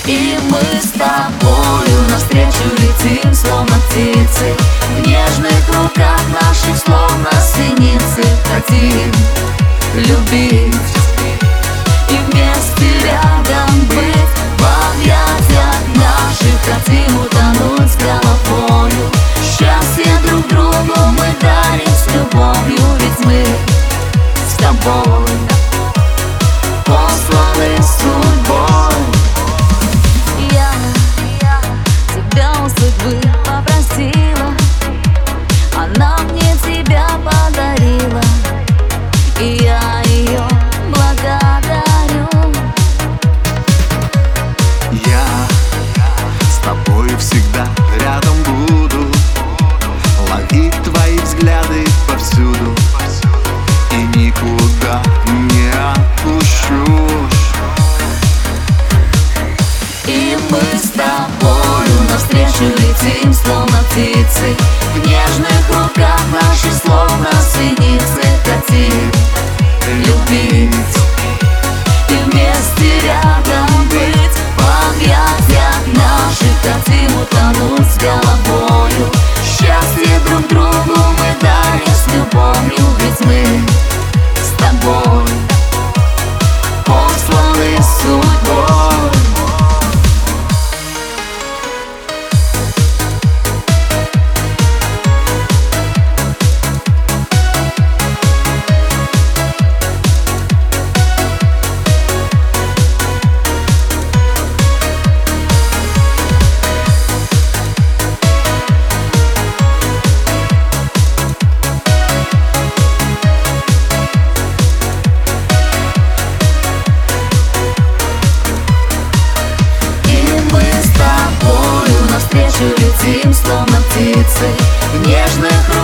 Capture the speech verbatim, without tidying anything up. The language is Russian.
И мы с тобою навстречу летим, словно птицы. В нежных руках наших, словно синицы, хотим любить и вместе рядом быть. В объятиях наших хотим утонуть с головою. Счастье друг другу мы дарим с любовью, ведь мы с тобой посланы судьбой. Я тебя у судьбы попросила, она мне тебя подарила, и я ее благодарю. Я с тобой всегда рядом буду, ловить твои взгляды повсюду и никуда не отпущу. И мы с тобою навстречу летим, словно птицы. В нежных руках наших, словно синицы, хотим любить и вместе рядом быть. В объятиях наших хотим утонуть с головою. Счастье друг другу мы дарим с любовью, ведь мы с тобой посланы судьбой. Летим, словно птицы, в нежных